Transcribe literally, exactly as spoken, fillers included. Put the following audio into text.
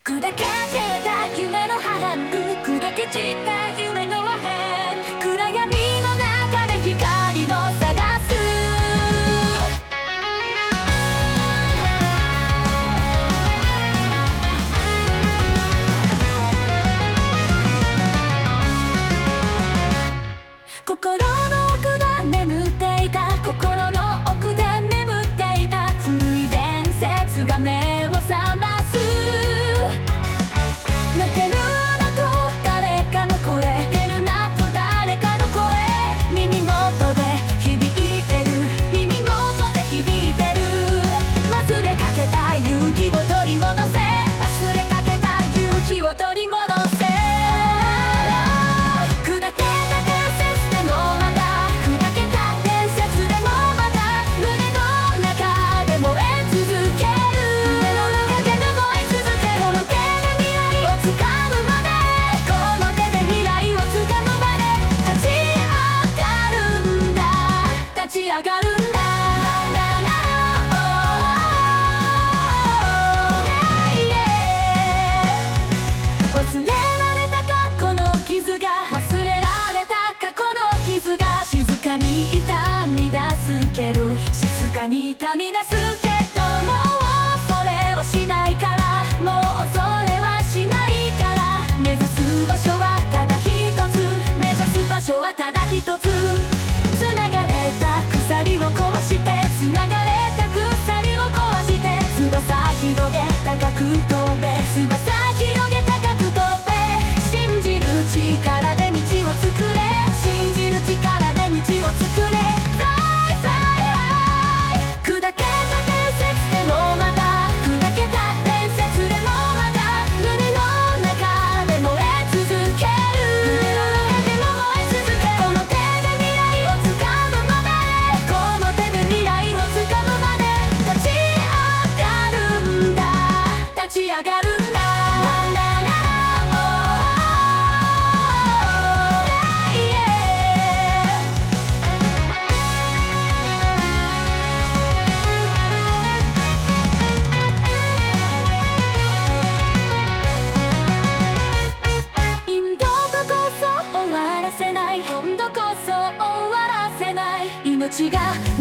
砕け散った夢の波乱、砕け散った夢の破片、暗闇の中で光を探す。心の奥が眠っていた、心の奥で眠っていた古い伝説が目を覚ます。泣けるあなと誰かの声、出るなと誰かの声、耳元で響いてる、耳元で響いてる。忘れかけた勇気を取り戻せ、忘れかけた勇気を取り戻せ。砕けた伝説でもまた、砕けた伝説でもまた、胸の中で燃え続ける。胸の中で燃え続ける。この手で未来をつかむまで、この手で未来をつかむまで、立ち上がるんだ、立ち上がるんだ。忘れられた過去の傷が、忘れられた過去の傷が静かに痛み出すけど、静かに痛み出すけど、もうそれはしないから、もうそれはしないから、目指す場所はただ一つ、目指す場所はただ一つ。繋がれた鎖を壊して、繋がれた鎖を壊して、翼広げ高く飛べ、翼広げ高く飛べ。信じる力で道を作れ、信じる力で道を作れ。Fly, fly, fly 砕けた伝説でもまた、砕けた伝説でもまた、胸の中で燃え続ける。胸の中で燃え続ける。この手で未来をつかむまで、この手で未来をつかむまで、立ち上がるんだ、立ち上がるんだ。今度こそ終わらせない、今度こそ終わらせない。命が